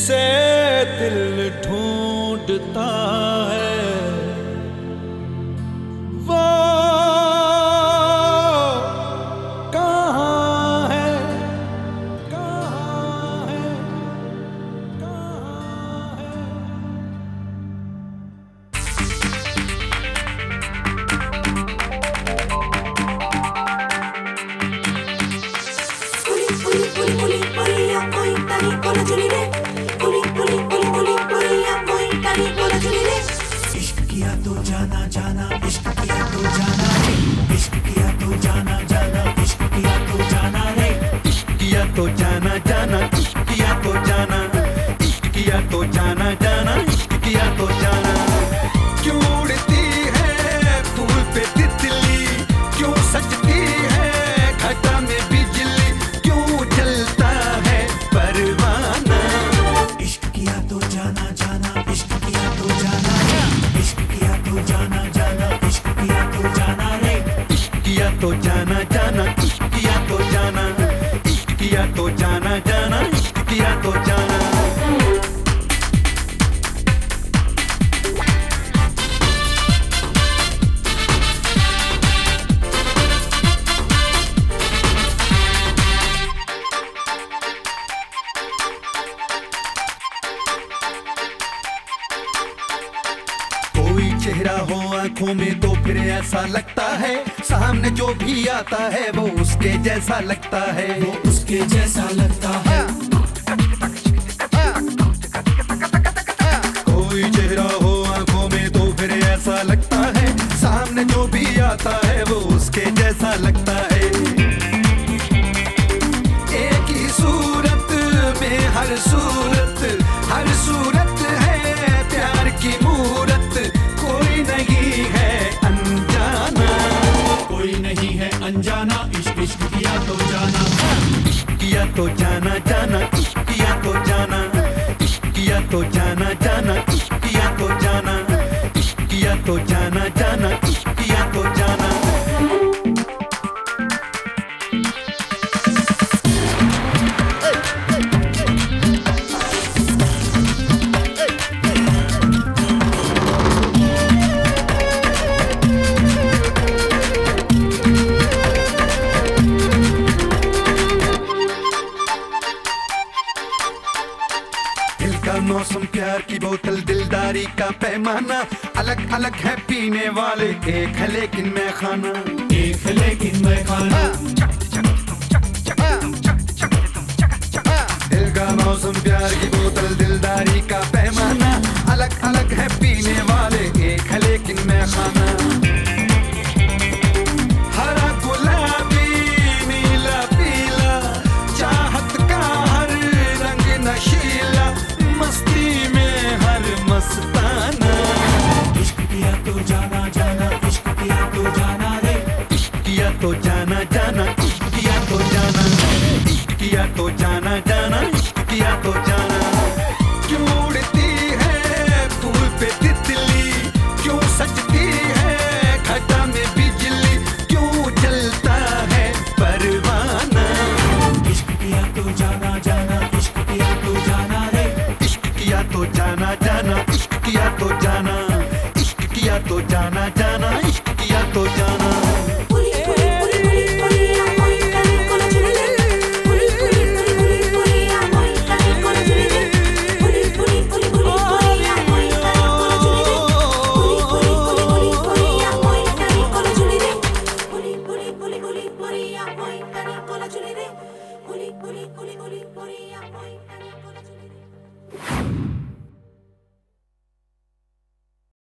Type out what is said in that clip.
जिसे दिल ढूंढता है वो कहाँ है, कहाँ है, कहाँ है। इश्क किया तो जाना जाना, इश्क किया तो जाना रे, इश्क किया तो जाना जाना, इश्क किया तो जाना रे, इश्क किया तो जाना जाना, इश्क किया तो जाना, इश्क किया तो जाना जाना, इश्क किया तो जाना। क्यों उड़ती है फूल पे तितली, क्यों सजती है घटा में बिजली, क्यों जलता है परवाना। इश्क किया तो जाना जाना, इश्क किया तो जाना रे, इश्क किया तो जाना जाना, इश्क किया तो जाना रे, इश्क किया तो जाना जाना, इश्क किया तो जाना, इश्क किया तो जाना जाना, इश्क किया तो जाना। कोई चेहरा हो आंखों में तो फिर ऐसा लगता है, सामने जो भी आता है वो उसके जैसा लगता है, वो उसके जैसा लगता है। कोई चेहरा हो आंखों में तो फिर ऐसा लगता है, सामने जो भी आता है वो उसके जैसा लगता है। एक ही सूरत में हर सूरत है प्यार की मूरत, कोई नहीं है अनजाना, कोई नहीं है अनजाना, इश्क इश्क किया तो जाना, इश्क किया तो जाना जाना, इश्क किया तो जाना, इश्क किया तो जाना जाना, इश्क किया तो जाना, इश्क किया तो जाना जाना, इश्क किया तो जाना। दिल का मौसम प्यार की बोतल दिलदारी का पैमाना, अलग अलग है पीने वाले एक है लेकिन मैं खाना, एक है लेकिन मैं खाना। दिल का मौसम प्यार की बोतल दिलदारी का पैमाना, अलग अलग है पीने वाले एक है लेकिन मैं खाना। हरा गुलाबी नीला पीला, चाहत का हर रंग नशीला, मस्ती में हर मस्ताना। इश्क किया तो जाना जाना, इश्क किया तो जाना रे, इश्क किया तो जाना जाना, इश्क किया तो जाना, इश्क किया तो जाना जाना, इश्क किया तो जाना। क्यों उड़ती है फूल पे तितली, क्यों सजती है घटा में बिजली, क्यों जलता है परवाना। इश्क किया तो जाना जाना, इश्क किया तो जाना रे, इश्क किया तो जाना जाना, इश्क किया तो जाना, इश्क किया तो जाना जाना, इश्क किया तो जाना।